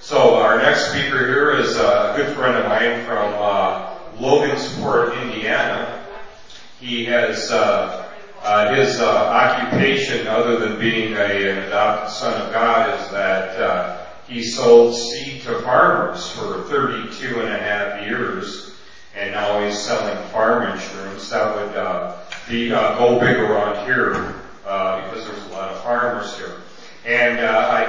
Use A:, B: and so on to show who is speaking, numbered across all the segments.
A: So our next speaker here is a good friend of mine from Logansport, Indiana. He has his occupation, other than being an adopted son of God, is that he sold seed to farmers for 32 and a half years, and now he's selling farm insurance. That would be go big around here because there's a lot of farmers here. And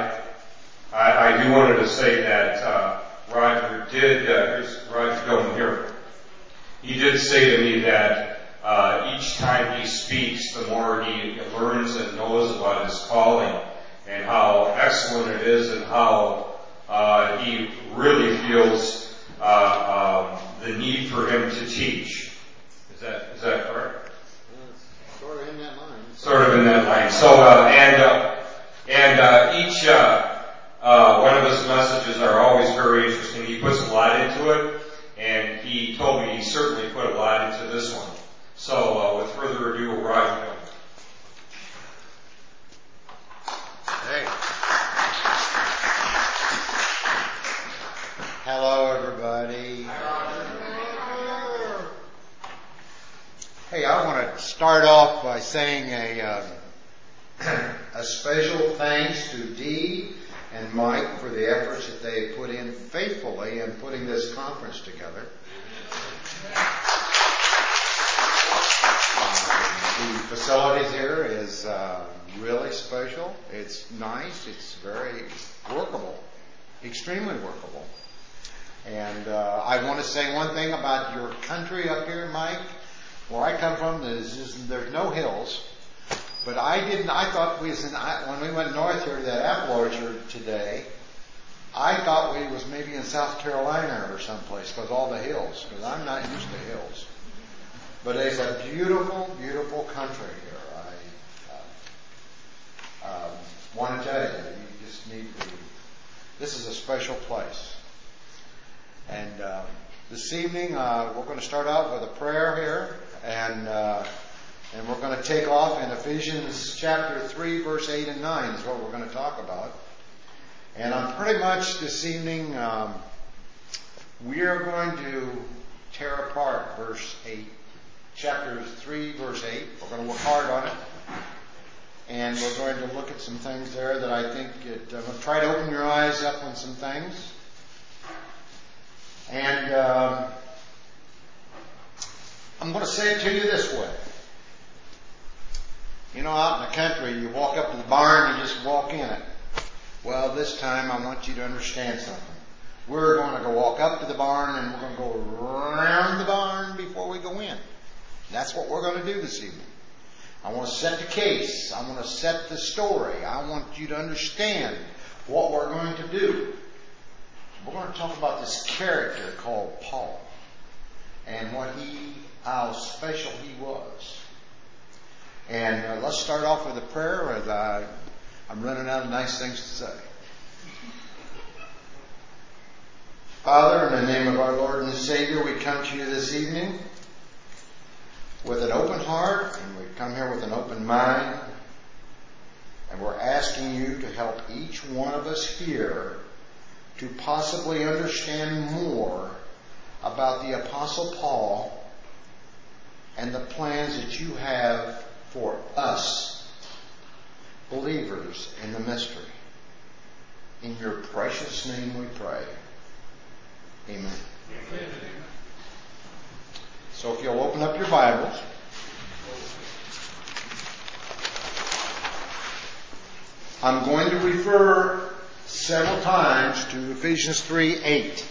A: I do wanted to say that Roger did, here's Roger going here. He did say to me that each time he speaks, the more he learns and knows about his calling and how excellent it is and how he really feels the need for him to teach. Is that correct?
B: Sort of in that line.
A: Sort of in that line. So, each one of his messages are always very interesting. He puts a lot into it, and he told me he certainly put a lot into this one. So, with further ado, Roger.
B: Hey. Hello, everybody. Hey, I want to start off by saying a special thanks to Dee and Mike for the efforts that they put in faithfully in putting this conference together. The facilities here is really special. It's nice. It's very workable, extremely workable. And I want to say one thing about your country up here, Mike. Where I come from, there's no hills. But I thought when we went north here to that apple orchard today, I thought we was maybe in South Carolina or someplace because all the hills, because I'm not used to hills. But it's a beautiful, beautiful country here. I want to tell you, you just need to be, this is a special place. And this evening, we're going to start out with a prayer here, and we're going to take off in Ephesians chapter 3, verse 8 and 9 is what we're going to talk about. And pretty much this evening, we are going to tear apart verse 8, chapter 3, verse 8. We're going to work hard on it. And we're going to look at some things there that I think I'm going to try to open your eyes up on some things. And I'm going to say it to you this way. You know, out in the country, you walk up to the barn, you just walk in it. Well, this time I want you to understand something. We're going to go walk up to the barn and we're going to go around the barn before we go in. That's what we're going to do this evening. I want to set the case. I want to set the story. I want you to understand what we're going to do. We're going to talk about this character called Paul and how special he was. And let's start off with a prayer as I'm running out of nice things to say. Father, in the name of our Lord and Savior, we come to you this evening with an open heart, and we come here with an open mind, and we're asking you to help each one of us here to possibly understand more about the Apostle Paul and the plans that you have for us, believers in the mystery. In your precious name we pray. Amen. Amen. So if you'll open up your Bibles. I'm going to refer several times to Ephesians 3:8.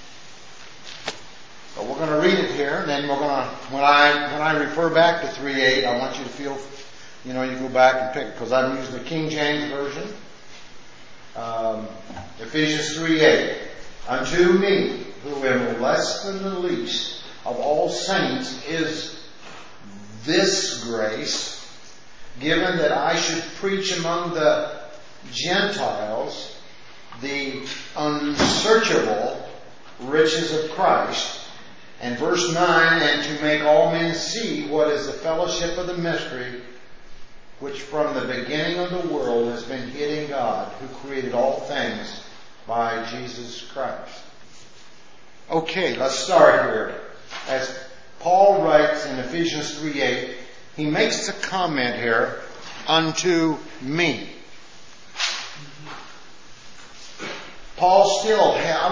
B: But we're going to read it here, and then we're going to, when I refer back to 3:8, I want you to feel, you go back and pick it, because I'm using the King James Version. Ephesians 3:8. Unto me, who am less than the least of all saints, is this grace given that I should preach among the Gentiles the unsearchable riches of Christ. And verse 9, and to make all men see what is the fellowship of the mystery, which from the beginning of the world has been hid in God, who created all things by Jesus Christ. Okay, let's start here. As Paul writes in Ephesians 3:8, he makes a comment here, unto me. Paul still, I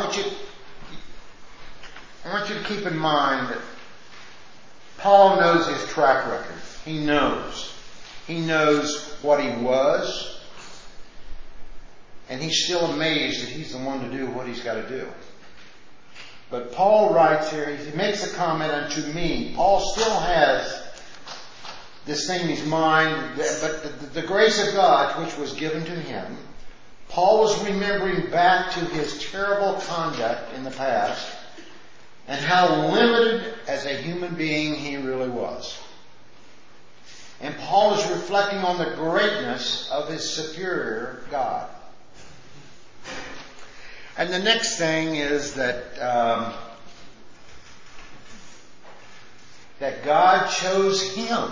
B: want you to keep in mind that Paul knows his track record. He knows. He knows what he was. And he's still amazed that he's the one to do what he's got to do. But Paul writes here, he makes a comment unto me. Paul still has this thing in his mind, but the grace of God which was given to him, Paul was remembering back to his terrible conduct in the past and how limited as a human being he really was. And Paul is reflecting on the greatness of his superior God. And the next thing is that God chose him.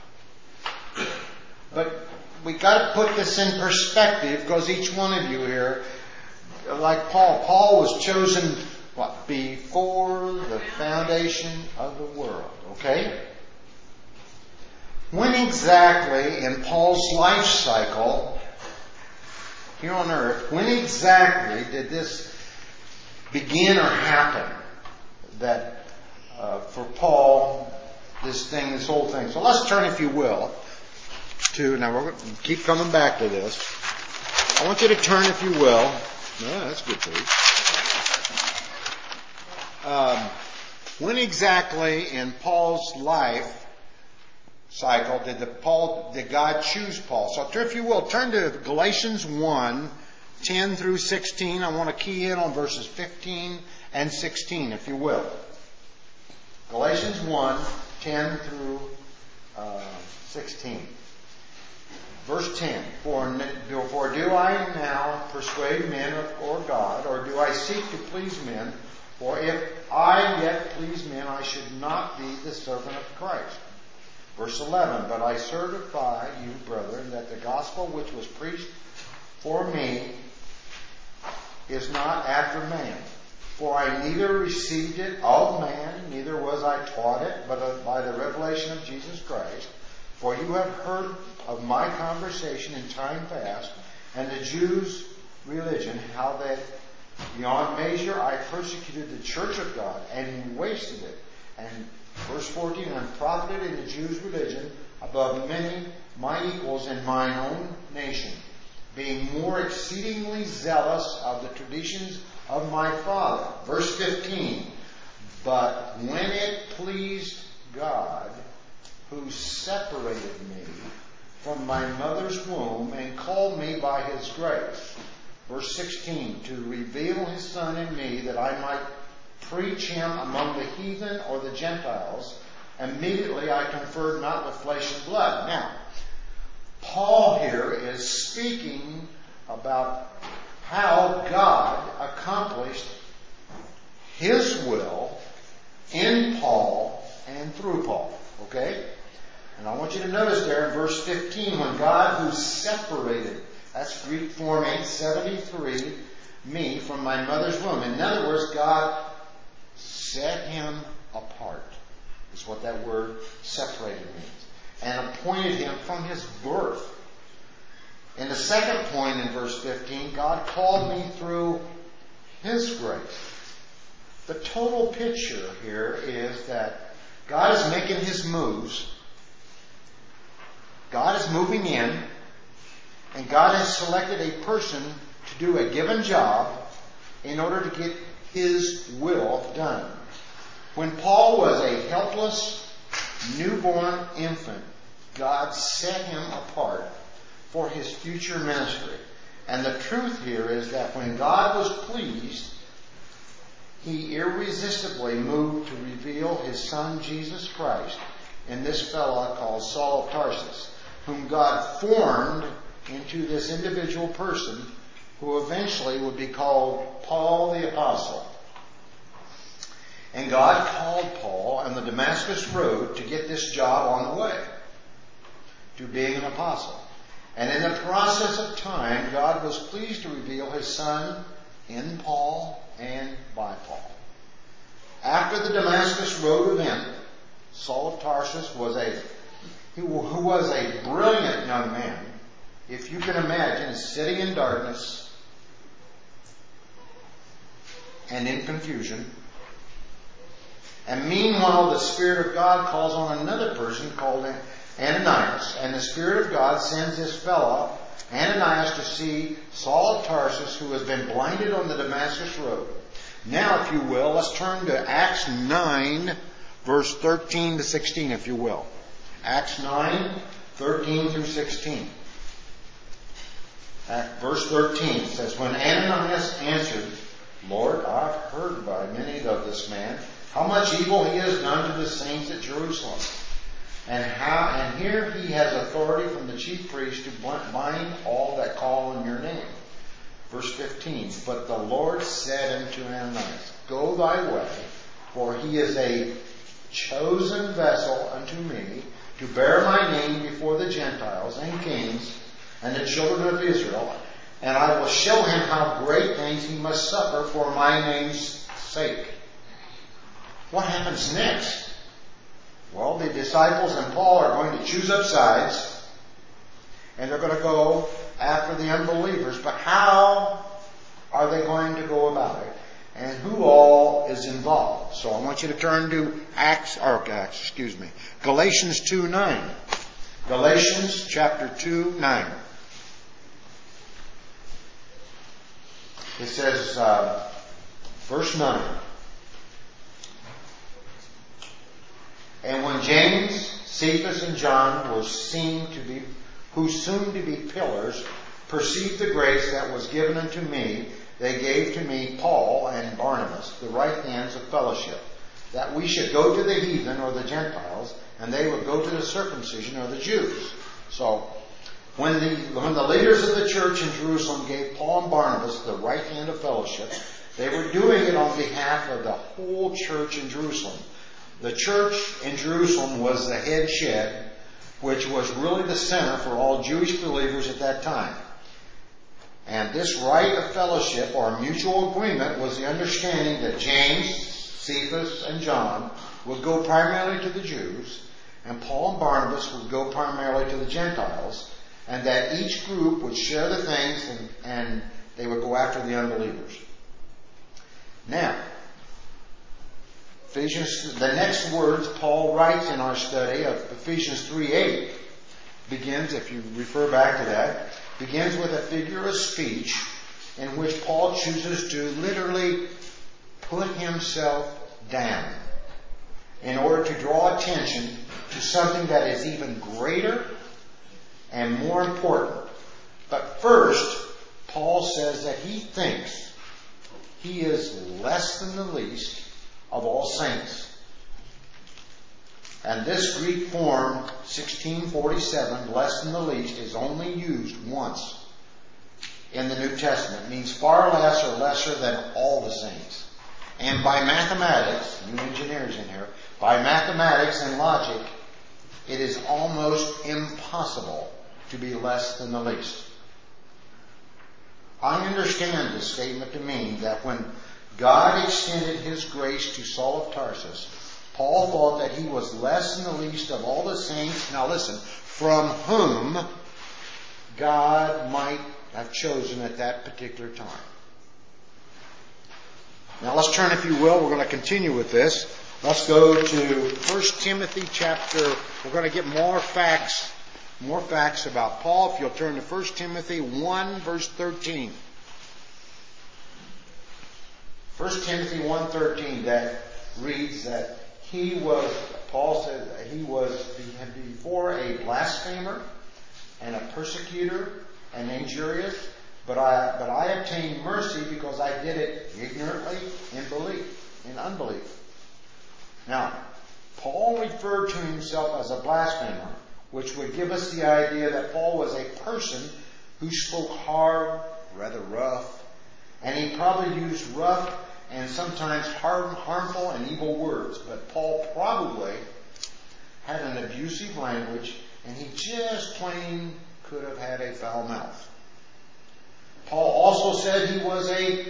B: But we got to put this in perspective, because each one of you here, like Paul was chosen before the foundation of the world. Okay? When exactly in Paul's life cycle here on earth, when exactly did this begin or happen? That for Paul, this whole thing. So let's turn, if you will, now we're going to keep coming back to this. I want you to turn, if you will. No, that's good too. When exactly in Paul's life cycle did God choose Paul? So if you will, turn to Galatians 1, 10 through 16. I want to key in on verses 15 and 16, if you will. Galatians 1, 10 through 16. Verse 10, For do I now persuade men or God, or do I seek to please men? For if I yet please men, I should not be the servant of Christ. Verse 11, But I certify you, brethren, that the gospel which was preached for me is not after man. For I neither received it of man, neither was I taught it, but by the revelation of Jesus Christ. For you have heard of my conversation in time past, and the Jews' religion, how that beyond measure I persecuted the church of God, and wasted it. And verse 14, and profited in the Jews' religion above many my equals in mine own nation, being more exceedingly zealous of the traditions of my father. Verse 15, But when it pleased God, who separated me from my mother's womb and called me by his grace. Verse 16, to reveal his Son in me that I might preach him among the heathen or the Gentiles, immediately I conferred not with flesh and blood. Now, Paul here is speaking about how God accomplished his will in Paul and through Paul. Okay? And I want you to notice there in verse 15, when God who separated, that's Greek form 873, me from my mother's womb. In other words, God set him apart, is what that word separated means. And appointed him from his birth. In the second point in verse 15, God called me through his grace. The total picture here is that God is making his moves. God is moving in, and God has selected a person to do a given job in order to get his will done. When Paul was a helpless, newborn infant, God set him apart for his future ministry. And the truth here is that when God was pleased, he irresistibly moved to reveal his Son Jesus Christ in this fellow called Saul of Tarsus, whom God formed into this individual person who eventually would be called Paul the Apostle. And God called Paul on the Damascus Road to get this job on the way to being an apostle. And in the process of time, God was pleased to reveal his Son, in Paul and by Paul. After the Damascus Road event, Saul of Tarsus who was a brilliant young man, if you can imagine, sitting in darkness and in confusion. And meanwhile, the Spirit of God calls on another person called Ananias, and the Spirit of God sends this fellow, Ananias, to see Saul of Tarsus, who has been blinded on the Damascus Road. Now, if you will, let's turn to Acts 9, verse 13 to 16, if you will. Acts 9, 13 through 16. Verse 13 says, When Ananias answered, Lord, I've heard by many of this man how much evil he has done to the saints at Jerusalem. And here he has authority from the chief priest to bind all that call on your name. Verse 15, But the Lord said unto Ananias, Go thy way, for he is a chosen vessel unto me to bear my name before the Gentiles and kings and the children of Israel, and I will show him how great things he must suffer for my name's sake. What happens next? Well, the disciples and Paul are going to choose up sides, and they're going to go after the unbelievers. But how are they going to go about it? And who all is involved? So I want you to turn to Galatians 2:9. Galatians chapter 2:9. It says, verse 9. And when James, Cephas, and John who soon to be pillars, perceived the grace that was given unto me, they gave to me Paul and Barnabas, the right hands of fellowship, that we should go to the heathen or the Gentiles, and they would go to the circumcision or the Jews. So, when the leaders of the church in Jerusalem gave Paul and Barnabas the right hand of fellowship, they were doing it on behalf of the whole church in Jerusalem. The church in Jerusalem was the head shed, which was really the center for all Jewish believers at that time. And this right of fellowship or mutual agreement was the understanding that James, Cephas, and John would go primarily to the Jews, and Paul and Barnabas would go primarily to the Gentiles, and that each group would share the things and they would go after the unbelievers. Now, the next words Paul writes in our study of Ephesians 3:8 begins, if you refer back to that, begins with a figure of speech in which Paul chooses to literally put himself down in order to draw attention to something that is even greater and more important. But first, Paul says that he thinks he is less than the least of all saints. And this Greek form, 1647, less than the least, is only used once in the New Testament. It means far less or lesser than all the saints. And by mathematics, you engineers in here, by mathematics and logic, it is almost impossible to be less than the least. I understand this statement to mean that when God extended His grace to Saul of Tarsus, Paul thought that he was less than the least of all the saints, now listen, from whom God might have chosen at that particular time. Now let's turn, if you will, we're going to continue with this. Let's go to 1 Timothy chapter, we're going to get more facts about Paul. If you'll turn to 1 Timothy 1 verse 13. 1 Timothy 1:13, that reads that Paul said that he was before a blasphemer and a persecutor and injurious, but I obtained mercy because I did it ignorantly in unbelief. Now, Paul referred to himself as a blasphemer, which would give us the idea that Paul was a person who spoke hard, rather rough, and he probably used rough and sometimes harmful and evil words. But Paul probably had an abusive language, and he just plain could have had a foul mouth. Paul also said he was a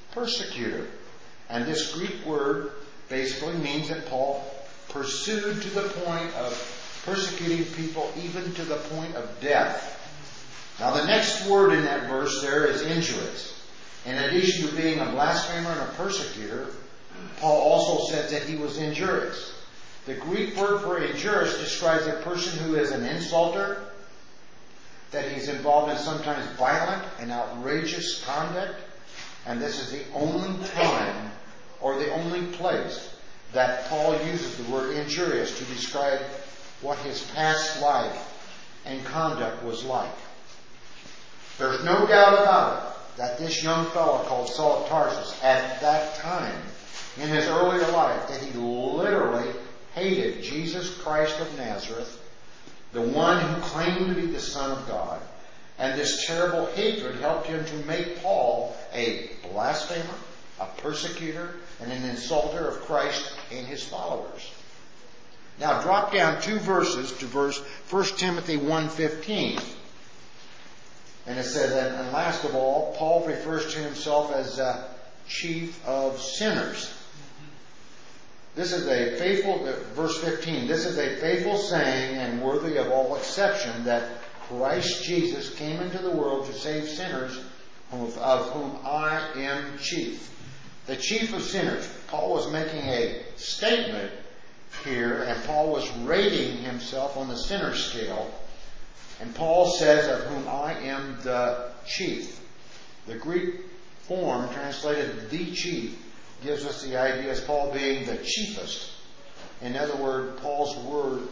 B: persecutor. And this Greek word basically means that Paul pursued to the point of persecuting people, even to the point of death. Now the next word in that verse there is injurious. In addition to being a blasphemer and a persecutor, Paul also said that he was injurious. The Greek word for injurious describes a person who is an insulter, that he's involved in sometimes violent and outrageous conduct, and this is the only time or the only place that Paul uses the word injurious to describe what his past life and conduct was like. There's no doubt about it that this young fellow called Saul of Tarsus at that time in his earlier life, that he literally hated Jesus Christ of Nazareth, the one who claimed to be the Son of God. And this terrible hatred helped him to make Paul a blasphemer, a persecutor, and an insulter of Christ and his followers. Now drop down 2 verses to verse 1 Timothy 1:15. And it says, and last of all, Paul refers to himself as chief of sinners. This is a faithful, verse 15, this is a faithful saying and worthy of all exception that Christ Jesus came into the world to save sinners, of whom I am chief. The chief of sinners. Paul was making a statement here, and Paul was rating himself on the sinner scale. And Paul says, of whom I am the chief. The Greek form translated the chief gives us the idea as Paul being the chiefest. In other words, Paul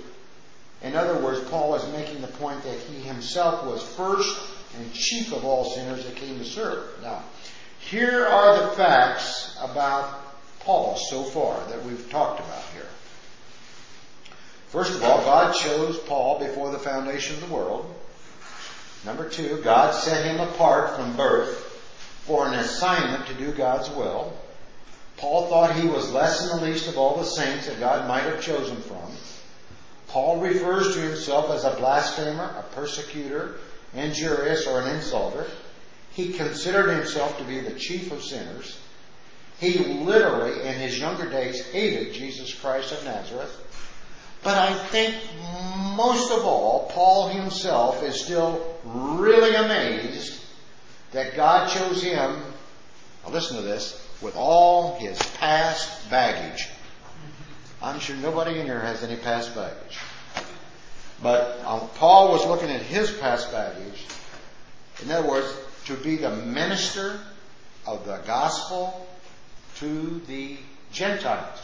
B: is making the point that he himself was first and chief of all sinners that came to serve. Now, here are the facts about Paul so far that we've talked about here. First of all, God chose Paul before the foundation of the world. Number 2, God set him apart from birth for an assignment to do God's will. Paul thought he was less than the least of all the saints that God might have chosen from. Paul refers to himself as a blasphemer, a persecutor, injurious, or an insulter. He considered himself to be the chief of sinners. He literally, in his younger days, hated Jesus Christ of Nazareth. But I think most of all, Paul himself is still really amazed that God chose him, now listen to this, with all his past baggage. I'm sure nobody in here has any past baggage. But Paul was looking at his past baggage. In other words, to be the minister of the gospel to the Gentiles.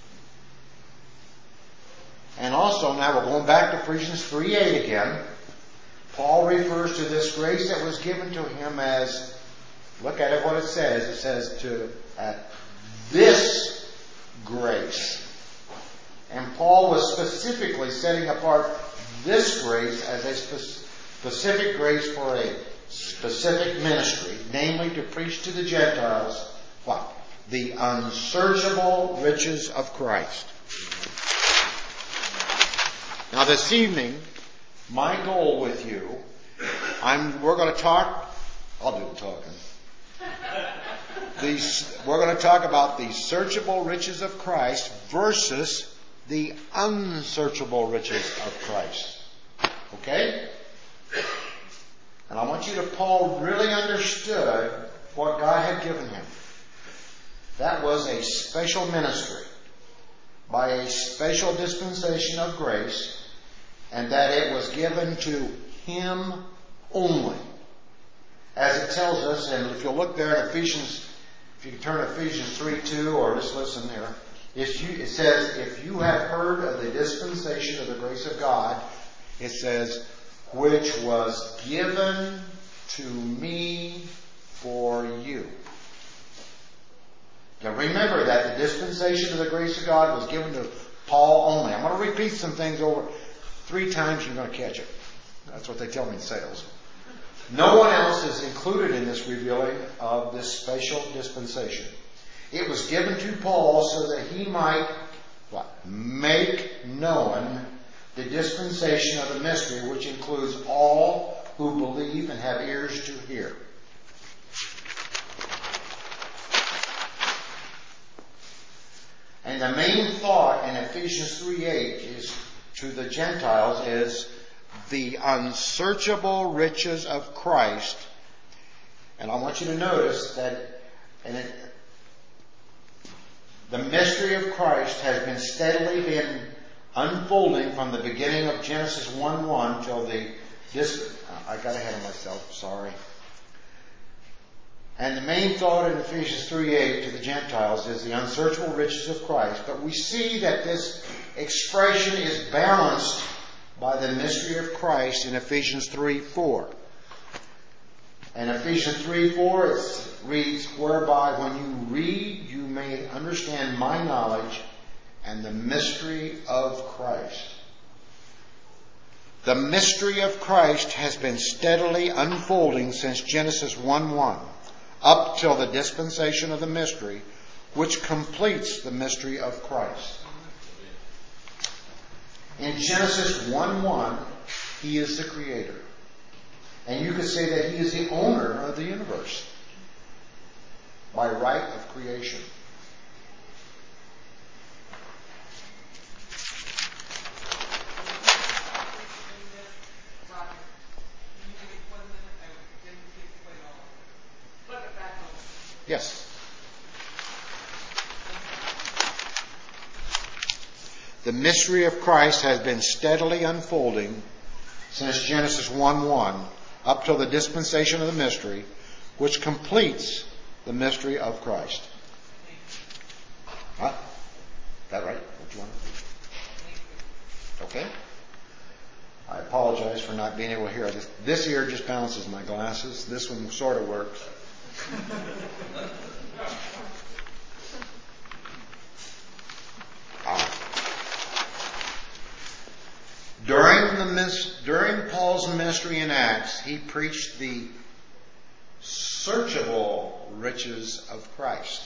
B: And also, now we're going back to Ephesians 3:8 again. Paul refers to this grace that was given to him as, look at it what it says. It says at this grace. And Paul was specifically setting apart this grace as a specific grace for a specific ministry, namely to preach to the Gentiles what? The unsearchable riches of Christ. Now this evening, my goal with you, we're going to talk, I'll do the talking. We're going to talk about the searchable riches of Christ versus the unsearchable riches of Christ. Okay? And I want you to, Paul really understood what God had given him. That was a special ministry by a special dispensation of grace, and that it was given to him only. As it tells us, and if you'll look there in Ephesians, if you can turn to Ephesians 3:2, or just listen there, it says, if you have heard of the dispensation of the grace of God, it says, which was given to me for you. Now remember that the dispensation of the grace of God was given to Paul only. I'm going to repeat some things over 3 times, you're going to catch it. That's what they tell me in sales. No one else is included in this revealing of this special dispensation. It was given to Paul so that he might make known the dispensation of the mystery, which includes all who believe and have ears to hear. And the main thought in Ephesians 3:8 is to the Gentiles is the unsearchable riches of Christ. And I want you to notice that the mystery of Christ has been steadily been unfolding from the beginning of Genesis 1:1 till I got ahead of myself, sorry. And the main thought in Ephesians 3:8 to the Gentiles is the unsearchable riches of Christ. But we see that this expression is balanced by the mystery of Christ in Ephesians 3:4. And Ephesians 3:4 it reads, whereby when you read you may understand my knowledge and the mystery of Christ. The mystery of Christ has been steadily unfolding since Genesis 1:1 up till the dispensation of the mystery, which completes the mystery of Christ. In Genesis 1:1, He is the Creator. And you could say that He is the owner of the universe by right of creation. Yes. The mystery of Christ has been steadily unfolding since Genesis 1:1 up till the dispensation of the mystery, which completes the mystery of Christ. Huh? Is that right? What you want? Okay. I apologize for not being able to hear. This ear just bounces my glasses. This one sort of works. During Paul's ministry in Acts, he preached the searchable riches of Christ.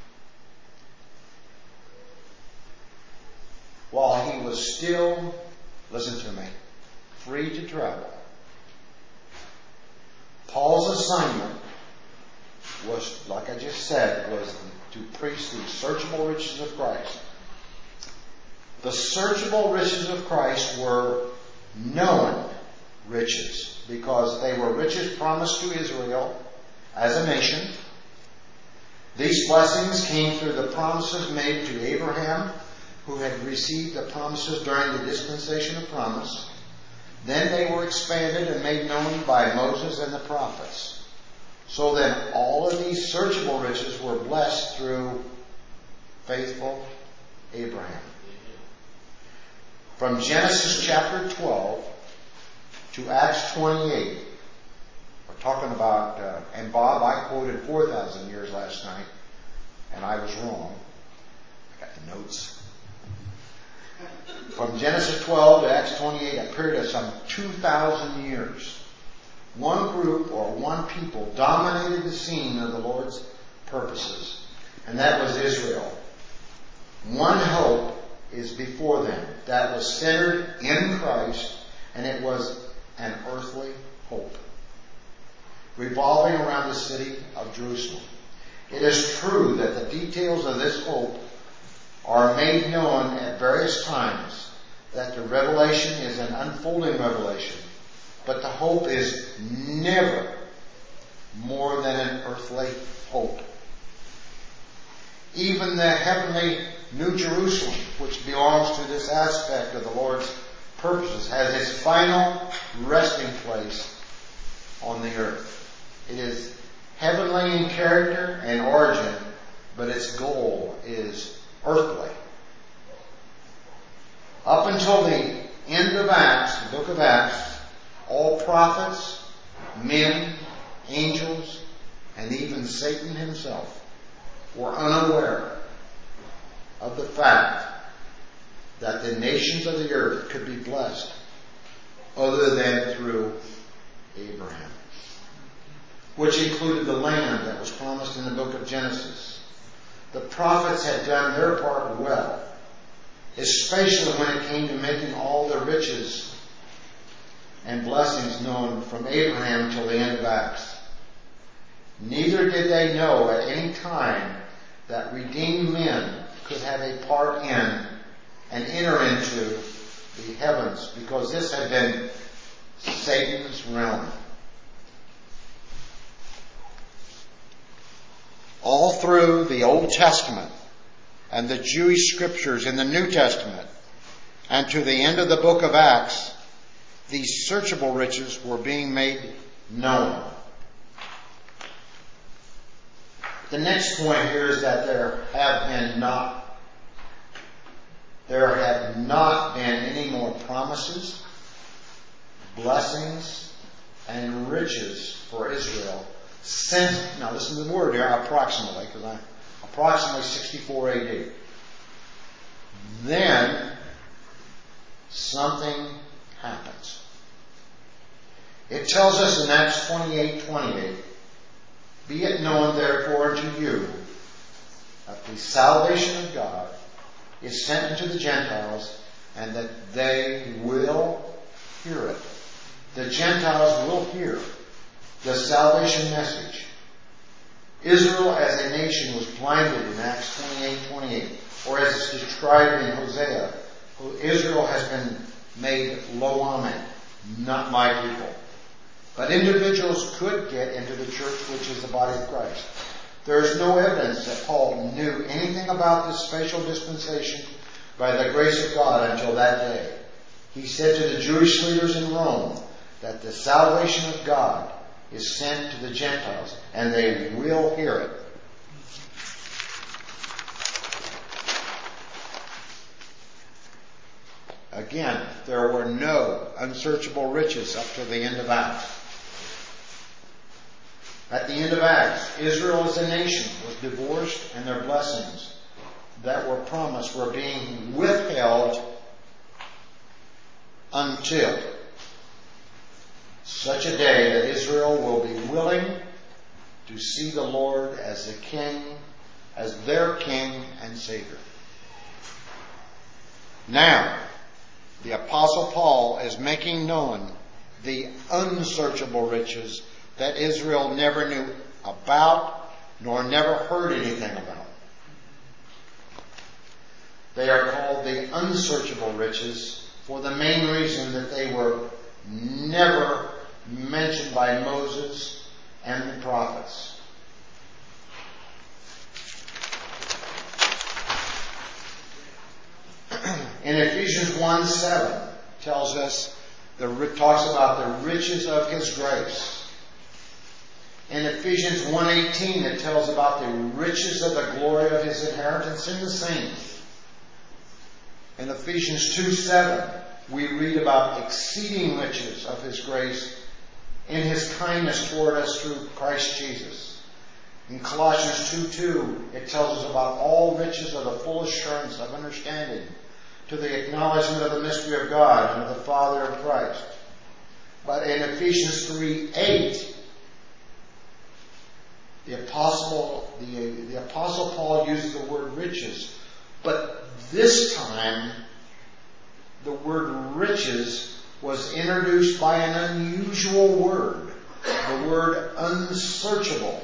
B: While he was still, listen to me, free to travel. Paul's assignment was, like I just said, was to preach the searchable riches of Christ. The searchable riches of Christ were known riches because they were riches promised to Israel as a nation. These blessings came through the promises made to Abraham, who had received the promises during the dispensation of promise. Then they were expanded and made known by Moses and the prophets. So then all of these searchable riches were blessed through faithful Abraham. From Genesis chapter 12 to Acts 28, we're talking about, and Bob, I quoted 4,000 years last night, and I was wrong. I got the notes. From Genesis 12 to Acts 28, a period of some 2,000 years, one group or one people dominated the scene of the Lord's purposes, and that was Israel. One hope is before them that was centered in Christ, and it was an earthly hope revolving around the city of Jerusalem. It is true that the details of this hope are made known at various times, that the revelation is an unfolding revelation, but the hope is never more than an earthly hope. Even the heavenly New Jerusalem, which belongs to this aspect of the Lord's purposes, has its final resting place on the earth. It is heavenly in character and origin, but its goal is earthly. Up until the end of Acts, the book of Acts, all prophets, men, angels, and even Satan himself were unaware of the fact that the nations of the earth could be blessed other than through Abraham, which included the land that was promised in the book of Genesis. The prophets had done their part well, especially when it came to making all the riches and blessings known from Abraham till the end of Acts. Neither did they know at any time that redeemed men could have a part in and enter into the heavens, because this had been Satan's realm. All through the Old Testament and the Jewish scriptures in the New Testament and to the end of the book of Acts, these searchable riches were being made known. The next point here is that there have not been any more promises, blessings, and riches for Israel since, now listen to the word here, approximately 64 AD. Then something happens. It tells us in Acts 28:28, "Be it known therefore unto you that the salvation of God is sent unto the Gentiles, and that they will hear it." The Gentiles will hear the salvation message. Israel as a nation was blinded in Acts 28:28, or as it's described in Hosea, Israel has been made lo ami, not my people. But individuals could get into the church, which is the body of Christ. There is no evidence that Paul knew anything about this special dispensation by the grace of God until that day. He said to the Jewish leaders in Rome that the salvation of God is sent to the Gentiles, and they will hear it. Again, there were no unsearchable riches up to the end of Acts. At the end of Acts, Israel as a nation was divorced, and their blessings that were promised were being withheld until such a day that Israel will be willing to see the Lord as the King, as their King and Savior. Now, the Apostle Paul is making known the unsearchable riches that Israel never knew about, nor never heard anything about. They are called the unsearchable riches for the main reason that they were never mentioned by Moses and the prophets. In Ephesians 1:7 tells us, talks about the riches of His grace. In Ephesians 1:18 it tells about the riches of the glory of His inheritance in the saints. In Ephesians 2:7 we read about exceeding riches of His grace in His kindness toward us through Christ Jesus. In Colossians 2:2 it tells us about all riches of the full assurance of understanding, to the acknowledgement of the mystery of God and of the Father of Christ. But in Ephesians 3:8, the Apostle Paul uses the word riches, but this time the word riches was introduced by an unusual word, the word unsearchable.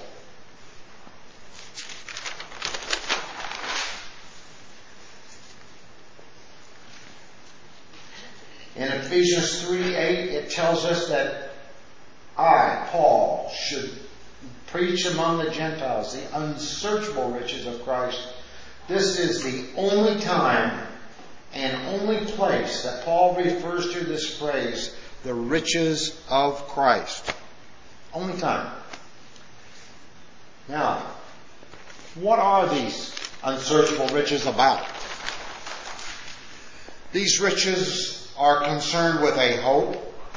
B: In Ephesians 3:8, it tells us that I, Paul, should preach among the Gentiles the unsearchable riches of Christ. This is the only time and only place that Paul refers to this phrase, the riches of Christ. Only time. Now, what are these unsearchable riches about? These riches are concerned with a hope,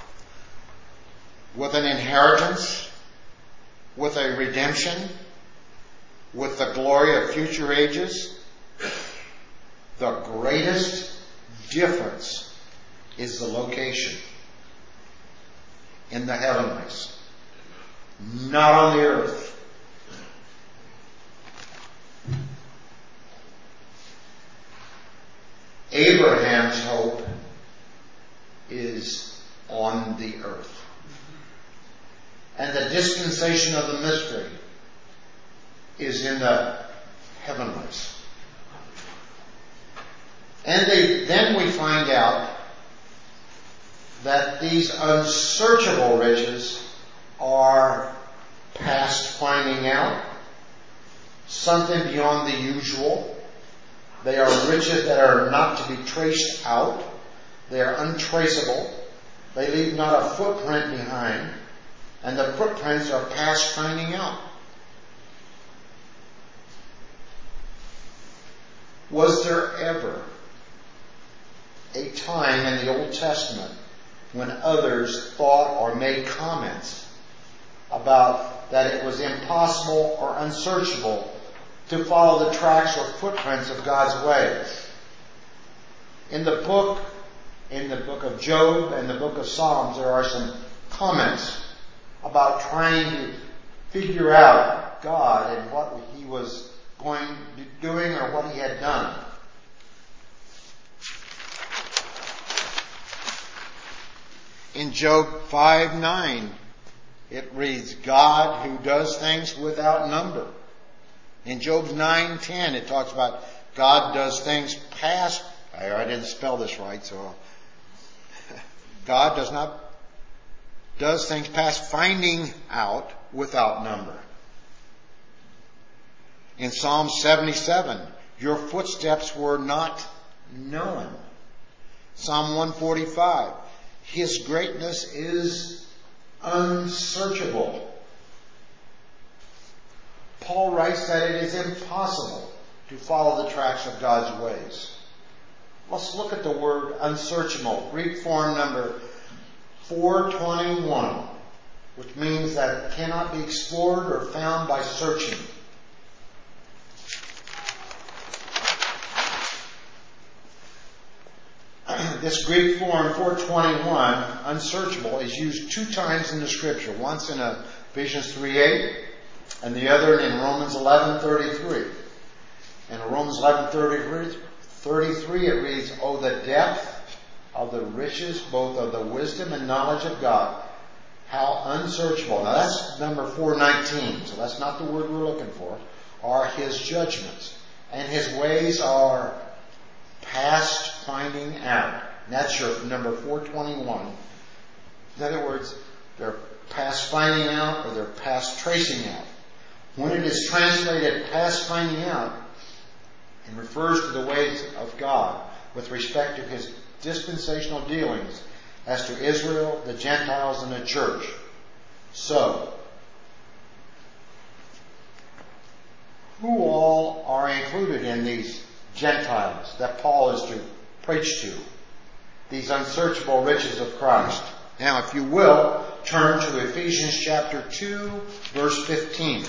B: with an inheritance, with a redemption, with the glory of future ages. The greatest difference is the location. In the heavenlies, not on the earth. Abraham's hope is on the earth. And the dispensation of the mystery is in the heavenlies. then we find out that these unsearchable riches are past finding out, something beyond the usual. They are riches that are not to be traced out. They are untraceable. They leave not a footprint behind, and the footprints are past finding out. Was there ever a time in the Old Testament when others thought or made comments about that it was impossible or unsearchable to follow the tracks or footprints of God's ways? In the book of Job and the book of Psalms, there are some comments about trying to figure out God and what He was doing or what He had done. In Job 5:9, it reads, God who does things without number. In Job 9:10, it talks about God does things past. I didn't spell this right, so God does things past finding out without number. In Psalm 77, your footsteps were not known. Psalm 145, His greatness is unsearchable. Paul writes that it is impossible to follow the tracks of God's ways. Let's look at the word unsearchable, Greek form number 421, which means that it cannot be explored or found by searching. This Greek form 421, unsearchable, is used 2 times in the Scripture. Once in Ephesians 3:8 and the other in Romans 11:33. In Romans 11:33 it reads, "Oh, the depth of the riches, both of the wisdom and knowledge of God, how unsearchable." Now that's number 419, so that's not the word we're looking for. Are His judgments, and His ways are past finding out. And that's your number 421. In other words, they're past finding out or they're past tracing out. When it is translated past finding out, it refers to the ways of God with respect to His dispensational dealings as to Israel, the Gentiles, and the church. So, who all are included in these Gentiles that Paul is to preach to? These unsearchable riches of Christ. Now, if you will, turn to Ephesians chapter 2, verse 15.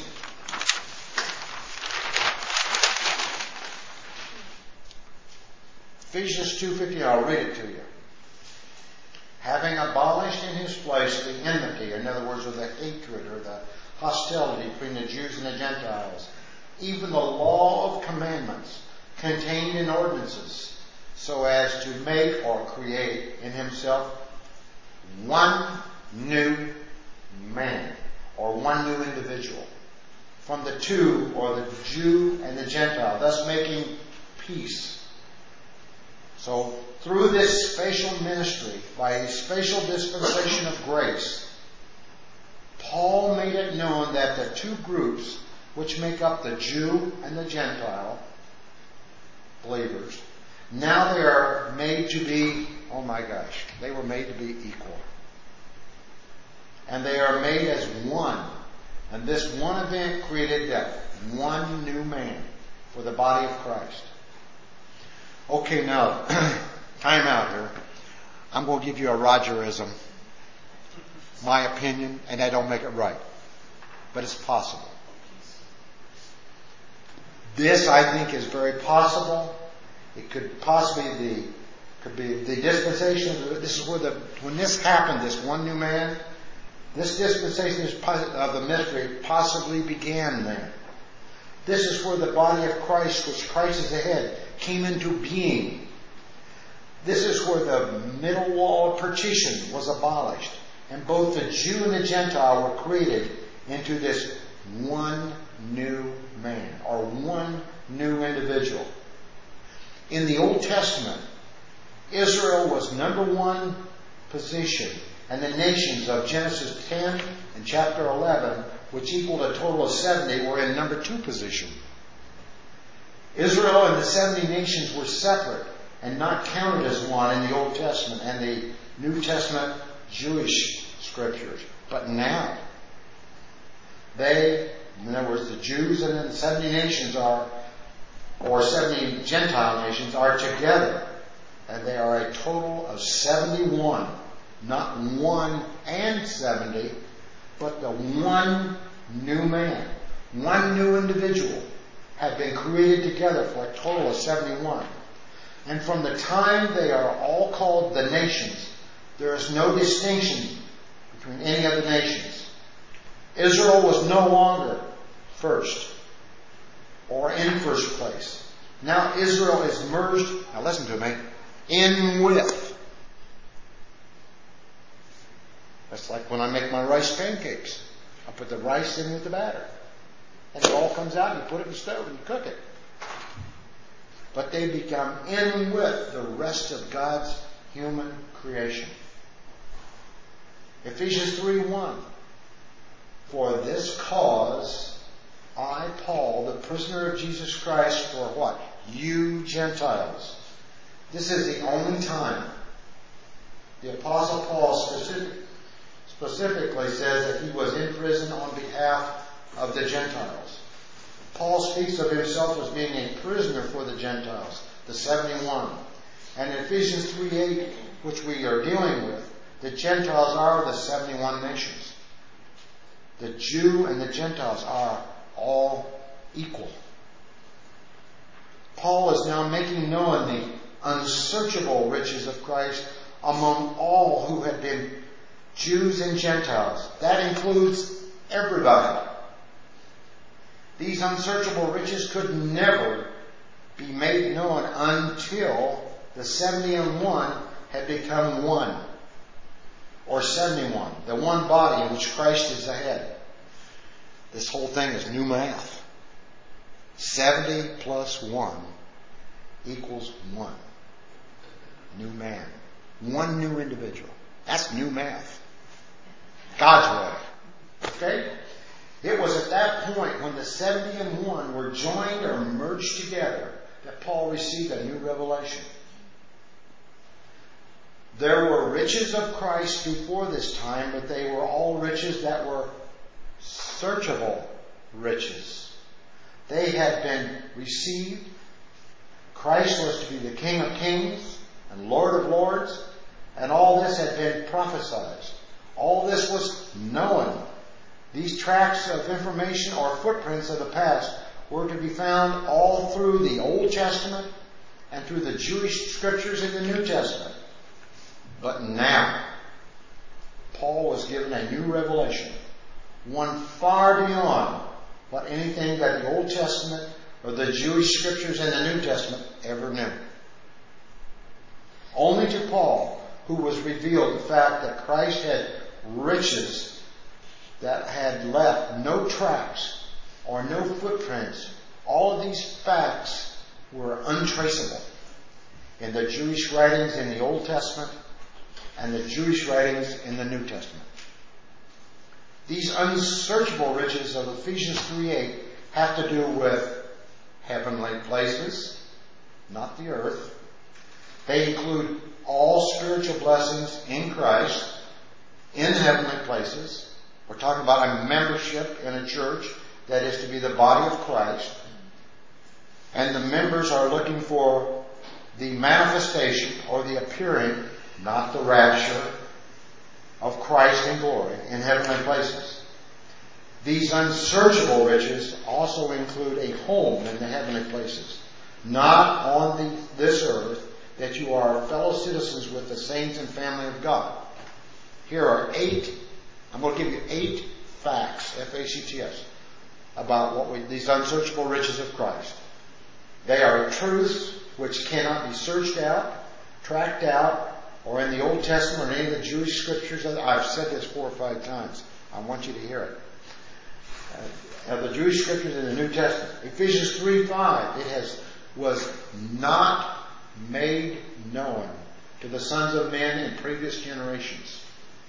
B: Ephesians 2:15, I'll read it to you. Having abolished in His place the enmity, in other words, or the hatred or the hostility between the Jews and the Gentiles, even the law of commandments contained in ordinances, so as to make or create in Himself one new man, or one new individual, from the two, or the Jew and the Gentile, thus making peace. So, through this spatial ministry, by a spatial dispensation of grace, Paul made it known that the two groups which make up the Jew and the Gentile believers, now they are made to be, they were made to be equal. And they are made as one. And this one event created that one new man for the body of Christ. Okay, now, time out here. I'm going to give you a Rogerism. My opinion, and I don't make it right. But it's possible. This, I think, is very possible. It could possibly be the dispensation. This is where when this happened, this one new man, this dispensation of the mystery possibly began there. This is where the body of Christ, which Christ is the head, came into being. This is where the middle wall of partition was abolished, and both the Jew and the Gentile were created into this one new man, or one new individual. In the Old Testament, Israel was number one position, and the nations of Genesis 10 and chapter 11, which equaled a total of 70, were in number two position. Israel and the 70 nations were separate and not counted as one in the Old Testament and the New Testament Jewish scriptures. But now, in other words, the Jews and the 70 nations or 70 Gentile nations are together. And they are a total of 71. Not 1 and 70, but the one new man, one new individual have been created together for a total of 71. And from the time they are all called the nations, there is no distinction between any of the nations. Israel was no longer first or in first place. Now Israel is merged, now listen to me, in with. That's like when I make my rice pancakes. I put the rice in with the batter. And it all comes out, and you put it in the stove and you cook it. But they become in with the rest of God's human creation. Ephesians 3:1. For this cause, I, Paul, the prisoner of Jesus Christ, for what? You Gentiles. This is the only time the Apostle Paul specifically says that he was in prison on behalf of the Gentiles. Paul speaks of himself as being a prisoner for the Gentiles, the 71. And in Ephesians 3:8, which we are dealing with, the Gentiles are the 71 nations. The Jew and the Gentiles are all equal. Paul is now making known the unsearchable riches of Christ among all who have been Jews and Gentiles. That includes everybody. These unsearchable riches could never be made known until the 71 had become one. Or 71, the one body in which Christ is the head. This whole thing is new math. 70 plus 1 equals 1. New man. One new individual. That's new math. God's way. Okay? It was at that point when the 70 and 1 were joined or merged together that Paul received a new revelation. There were riches of Christ before this time, but they were all riches that were searchable riches. They had been received. Christ was to be the King of Kings and Lord of Lords, and all this had been prophesied. All this was known. These tracts of information or footprints of the past were to be found all through the Old Testament and through the Jewish scriptures in the New Testament. But now, Paul was given a new revelation, one far beyond what anything that the Old Testament or the Jewish scriptures in the New Testament ever knew. Only to Paul, who was revealed the fact that Christ had riches that had left no tracks or no footprints. All of these facts were untraceable in the Jewish writings in the Old Testament and the Jewish writings in the New Testament. These unsearchable riches of Ephesians 3:8 have to do with heavenly places, not the earth. They include all spiritual blessings in Christ, in heavenly places. We're talking about a membership in a church that is to be the body of Christ. And the members are looking for the manifestation or the appearing, not the rapture, of Christ in glory in heavenly places. These unsearchable riches also include a home in the heavenly places, not on this earth, that you are fellow citizens with the saints and family of God. Here are I'm going to give you 8 facts, F-A-C-T-S, about these unsearchable riches of Christ. They are truths which cannot be searched out, tracked out, or in the Old Testament or any of the Jewish scriptures. I've said this 4 or 5 times. I want you to hear it. The Jewish scriptures in the New Testament. Ephesians 3:5, was not made known to the sons of men in previous generations.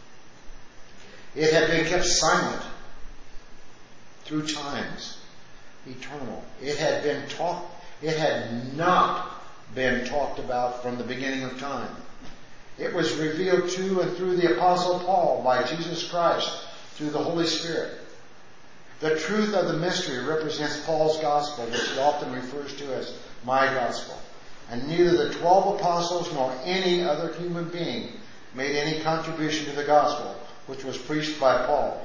B: It had been kept silent through times eternal. It had not been talked about from the beginning of time. It was revealed to and through the Apostle Paul by Jesus Christ through the Holy Spirit. The truth of the mystery represents Paul's gospel, which he often refers to as my gospel. And neither the 12 apostles nor any other human being made any contribution to the gospel, which was preached by Paul.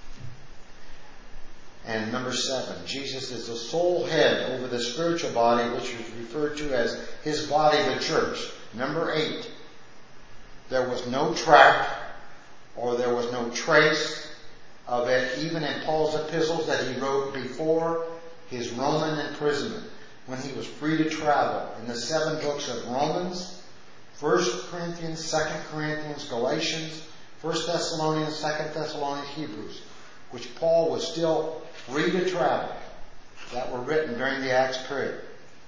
B: And number 7, Jesus is the sole head over the spiritual body, which is referred to as his body, the church. Number 8, there was no track or there was no trace of it, even in Paul's epistles that he wrote before his Roman imprisonment, when he was free to travel in the 7 books of Romans, 1 Corinthians, 2 Corinthians, Galatians, 1 Thessalonians, 2 Thessalonians, Hebrews, which Paul was still free to travel, that were written during the Acts period.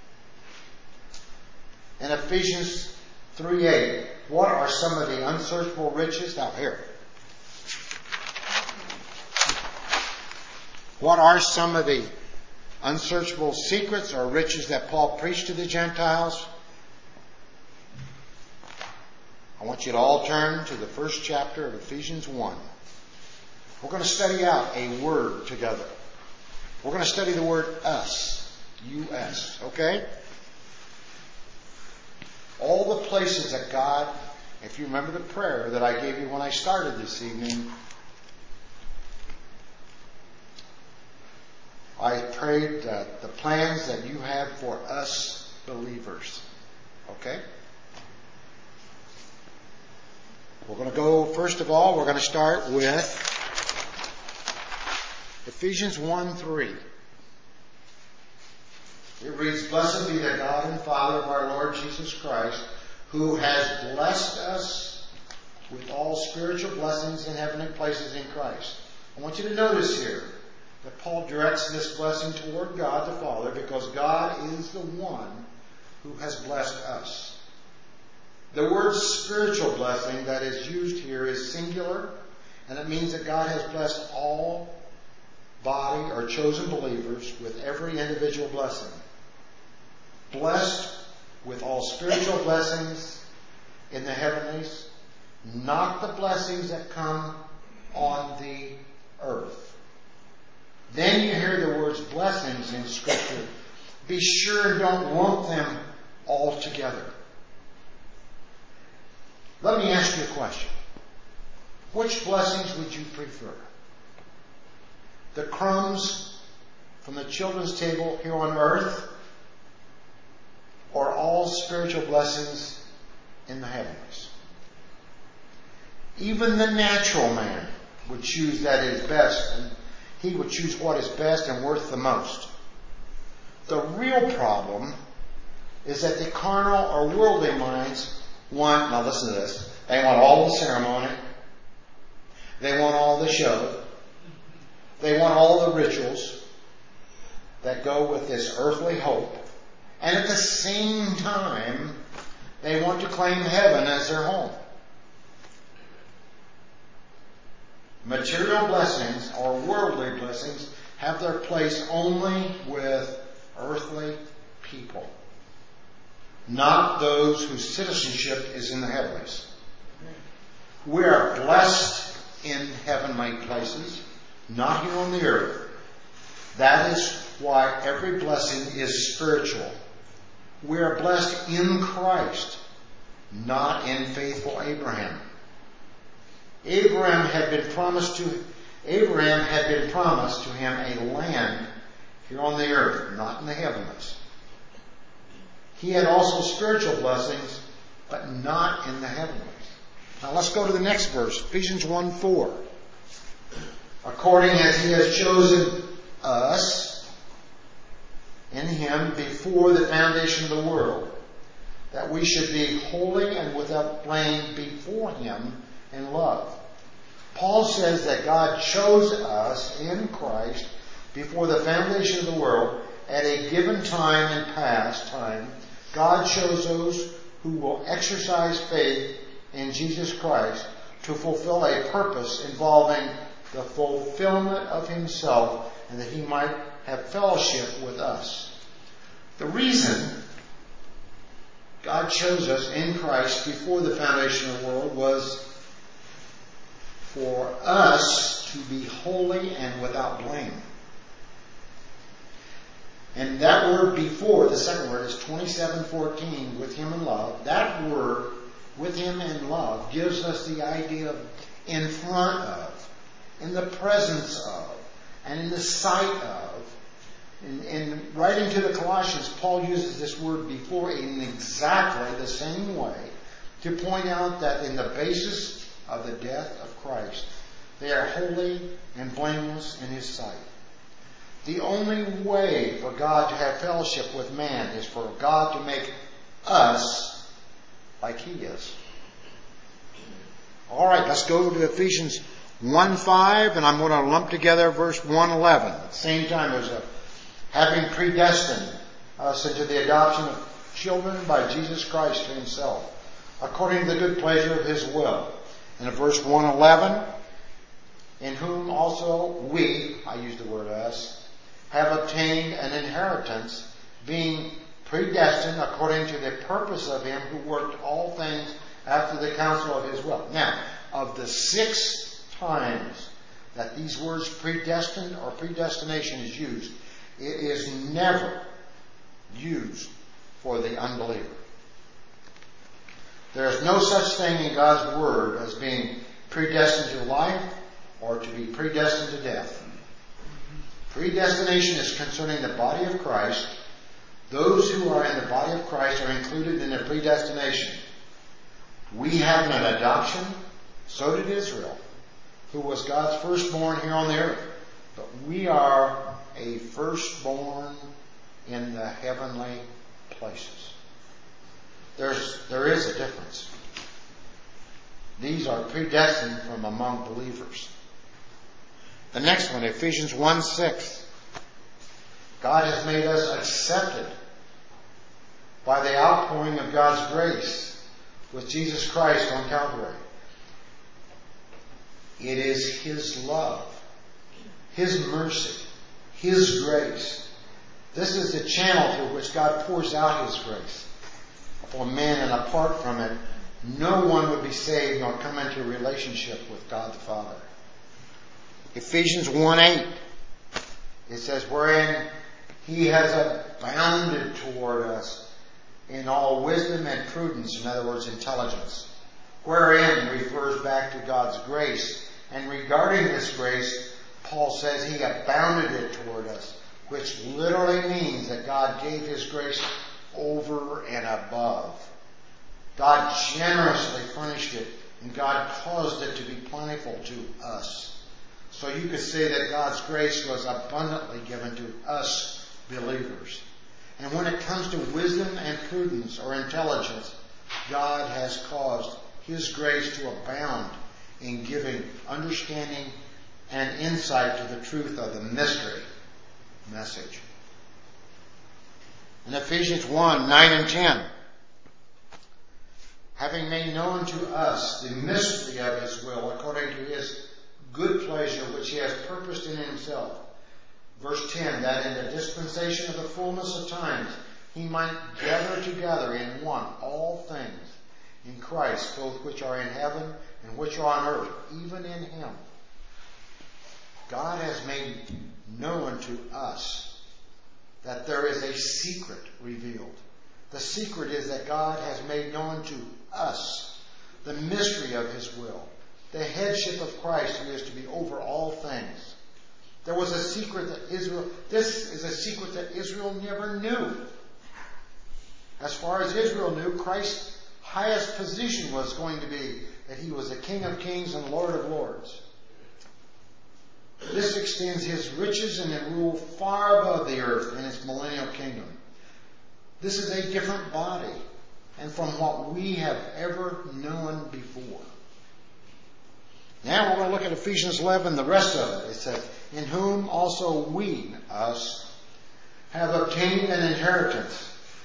B: In Ephesians 3:8, what are some of the unsearchable riches? Now here. What are some of the unsearchable secrets or riches that Paul preached to the Gentiles? I want you to all turn to the first chapter of Ephesians 1. We're going to study out a word together. We're going to study the word us. U-S. Okay? All the places that God, if you remember the prayer that I gave you when I started this evening, I prayed the plans that you have for us believers. Okay? We're going to go, first of all, we're going to start with Ephesians 1:3. It reads, "Blessed be the God and Father of our Lord Jesus Christ, who has blessed us with all spiritual blessings in heavenly places in Christ." I want you to notice here that Paul directs this blessing toward God the Father, because God is the one who has blessed us. The word spiritual blessing that is used here is singular, and it means that God has blessed all body or chosen believers with every individual blessing. Blessed with all spiritual blessings in the heavenlies, not the blessings that come on the earth. Then you hear the words blessings in Scripture. Be sure and don't lump them all together. Let me ask you a question. Which blessings would you prefer? The crumbs from the children's table here on earth, or all spiritual blessings in the heavens? Even the natural man would choose that is best, and he would choose what is best and worth the most. The real problem is that the carnal or worldly minds want, now listen to this, they want all the ceremony, they want all the show, they want all the rituals that go with this earthly hope, and at the same time, they want to claim heaven as their home. Material blessings or worldly blessings have their place only with earthly people, not those whose citizenship is in the heavens. We are blessed in heavenly places, not here on the earth. That is why every blessing is spiritual. We are blessed in Christ, not in faithful Abraham. Abraham had been promised to him a land here on the earth, not in the heavens. He had also spiritual blessings, but not in the heavens. Now let's go to the next verse, Ephesians 1:4. According as he has chosen us in him before the foundation of the world, that we should be holy and without blame before him in love. Paul says that God chose us in Christ before the foundation of the world at a given time in past time God chose those who will exercise faith in Jesus Christ to fulfill a purpose involving the fulfillment of himself, and that he might have fellowship with us. The reason God chose us in Christ before the foundation of the world was for us to be holy and without blame. And that word before, the second word, is 27:14, with him in love. That word, with him in love, gives us the idea of in front of, in the presence of, and in the sight of. In writing to the Colossians, Paul uses this word before in exactly the same way to point out that in the basis of the death of Christ, they are holy and blameless in his sight. The only way for God to have fellowship with man is for God to make us like he is. All right, let's go to Ephesians 1:5, and I'm going to lump together verse 1:11. At the same time as having predestined us into the adoption of children by Jesus Christ to himself, according to the good pleasure of his will. And in verse 1:11, in whom also we, I use the word us, have obtained an inheritance, being predestined according to the purpose of him who worked all things after the counsel of his will. Now, of the 6 times that these words predestined or predestination is used, it is never used for the unbeliever. There is no such thing in God's Word as being predestined to life or to be predestined to death. Predestination is concerning the body of Christ. Those who are in the body of Christ are included in the predestination. We have an adoption, so did Israel, who was God's firstborn here on the earth. But we are a firstborn in the heavenly places. There is a difference. These are predestined from among believers. The next one, Ephesians 1:6. God has made us accepted by the outpouring of God's grace with Jesus Christ on Calvary. It is his love, his mercy, his grace. This is the channel through which God pours out his grace upon man, and apart from it, no one would be saved nor come into a relationship with God the Father. Ephesians 1:8. It says, wherein he has abounded toward us in all wisdom and prudence, in other words, intelligence. Wherein refers back to God's grace. And regarding this grace, Paul says he abounded it toward us, which literally means that God gave his grace over and above. God generously furnished it, and God caused it to be plentiful to us. So you could say that God's grace was abundantly given to us believers. And when it comes to wisdom and prudence or intelligence, God has caused his grace to abound in giving understanding and insight to the truth of the mystery message. In Ephesians 1:9 and 10, having made known to us the mystery of his will according to his good pleasure which he has purposed in himself. Verse 10, that in the dispensation of the fullness of times he might gather together in one all things in Christ, both which are in heaven and which are on earth, even in him. God has made known to us that there is a secret revealed. The secret is that God has made known to us the mystery of his will, the headship of Christ who is to be over all things. There was a secret that this is a secret that Israel never knew. As far as Israel knew, Christ's highest position was going to be that he was the King of Kings and Lord of Lords. This extends his riches and rule far above the earth in its millennial kingdom. This is a different body, and from what we have ever known before. Now we're going to look at Ephesians 11, the rest of it. It says, in whom also we, us, have obtained an inheritance,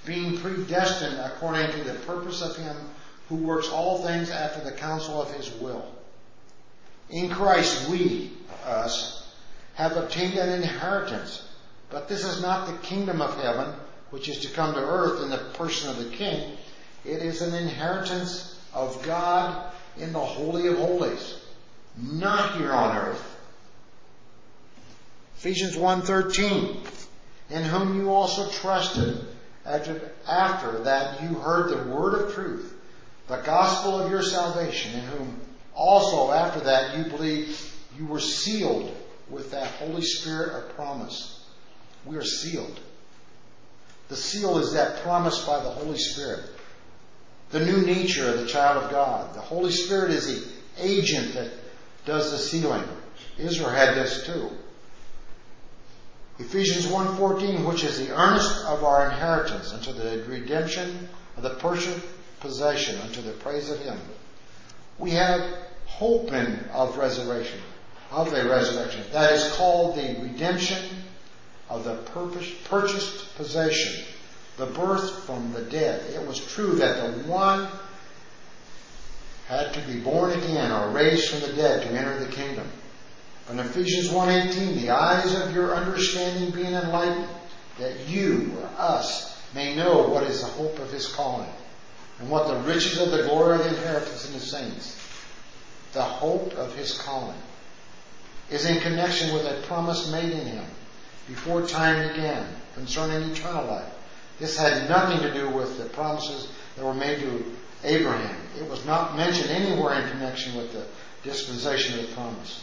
B: being predestined according to the purpose of Him who works all things after the counsel of His will. In Christ we, us, have obtained an inheritance, but this is not the kingdom of heaven, which is to come to earth in the person of the King. It is an inheritance of God in the Holy of Holies, not here on earth. Ephesians 1:13, in whom you also trusted after that you heard the word of truth, the gospel of your salvation, in whom also after that you believed, you were sealed with that Holy Spirit of promise. We are sealed. The seal is that promise by the Holy Spirit. The new nature of the child of God. The Holy Spirit is the agent that does the sealing. Israel had this too. Ephesians 1:14, which is the earnest of our inheritance unto the redemption of the purchased possession unto the praise of Him. We have hope of a resurrection. That is called the redemption of the purchased possession, the birth from the dead. It was true that the one had to be born again or raised from the dead to enter the kingdom. In Ephesians 1:18, the eyes of your understanding being enlightened, that you, or us, may know what is the hope of His calling, and what the riches of the glory of the inheritance in the saints. The hope of His calling is in connection with a promise made in Him before time began concerning eternal life. This had nothing to do with the promises that were made to Abraham. It was not mentioned anywhere in connection with the dispensation of the promise.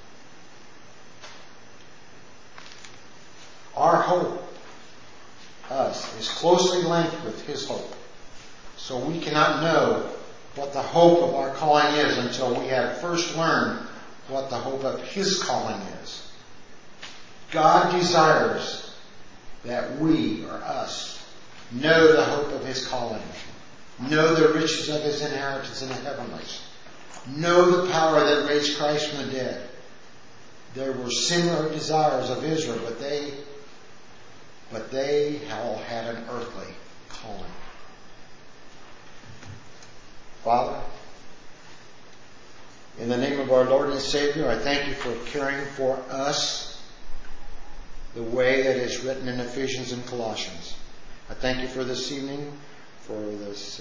B: Our hope, us, is closely linked with His hope. So we cannot know what the hope of our calling is until we have first learned what the hope of His calling is. God desires that we, or us, know the hope of His calling, know the riches of His inheritance in the heavenlies, know the power that raised Christ from the dead. There were similar desires of Israel, but they all had an earthly calling. Father, in the name of our Lord and Savior, I thank You for caring for us the way that is written in Ephesians and Colossians. I thank You for this evening, for this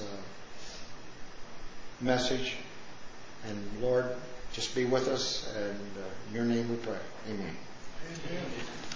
B: message. And Lord, just be with us, and in Your name we pray. Amen.
C: Amen.